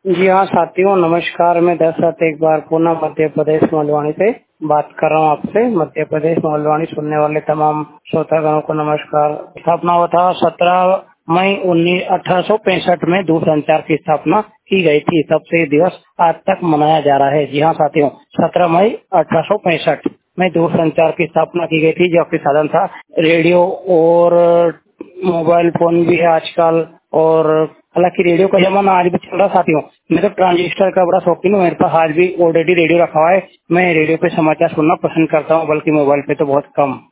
जी हाँ साथियों, नमस्कार। मैं दशरथ एक बार पुनः मध्य प्रदेश मोहलवाणी से बात कर रहा हूँ आपसे। मध्य प्रदेश मोहलवाणी सुनने वाले तमाम श्रोतागणों को नमस्कार। स्थापना हुआ था 17 मई 1865 में दूरसंचार की स्थापना की गई थी। तब से ये दिवस आज तक मनाया जा रहा है। जी हाँ साथियों, 17 मई 1865 में दूरसंचार की स्थापना की गई थी, जो कि साधन था रेडियो और मोबाइल फोन भी है आजकल। और हालांकि रेडियो का जमाना आज भी चल रहा साथियों। मैं तो ट्रांजिस्टर का बड़ा शौकीन हूँ। मेरे पास आज भी ऑलरेडी रेडियो रखा हुआ है। मैं रेडियो पे समाचार सुनना पसंद करता हूँ, बल्कि मोबाइल पे तो बहुत कम।